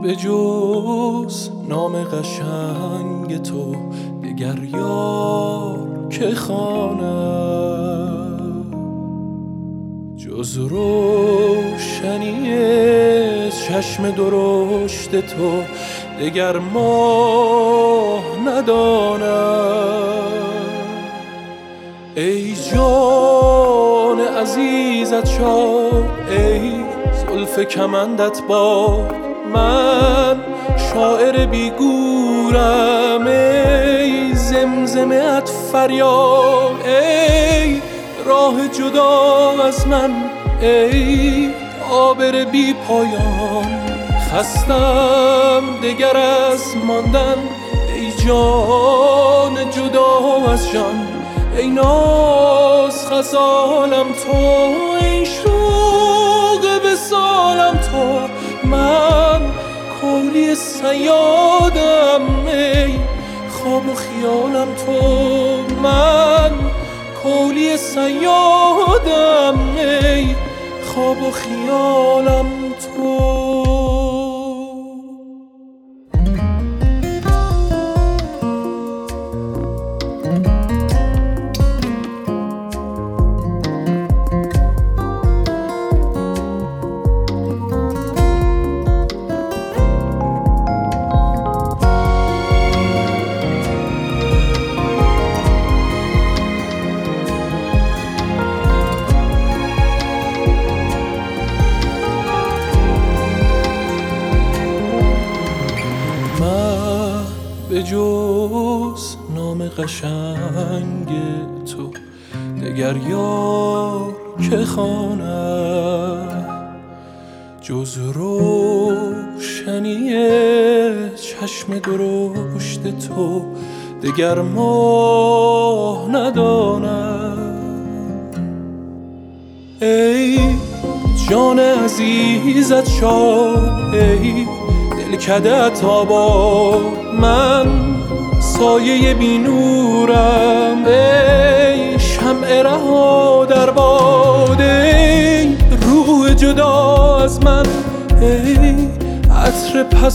به جز نام قشنگ تو دگر یار که خوانم، جز روشنی چشم درشت تو دگر ماه ندانم. ای جان عزیزت شاد، ای زلف کمندت باد، من شاعر بیگورم. ای زمزمه ات فریاد، ای راه جدا از من، ای عابر بی پایان. خستم دگر از ماندن، ای جان جدا از جان. ای ناز خزانم تو، ای شوق وصالم تو. من کولی صیادم، ای خواب و خیالم تو. من کولی صیادم، ای خواب و خیالم تو. به جز نام قشنگ تو دگر یار که خوانم، جز روشنی چشم درشت تو دگر ماه ندانم. ای جان عزیزت شاد، ای دلکده‌ات آباد، من سایه بی نورم. ای شمع رها در باد، ای روح جدا از من، ای عطر پس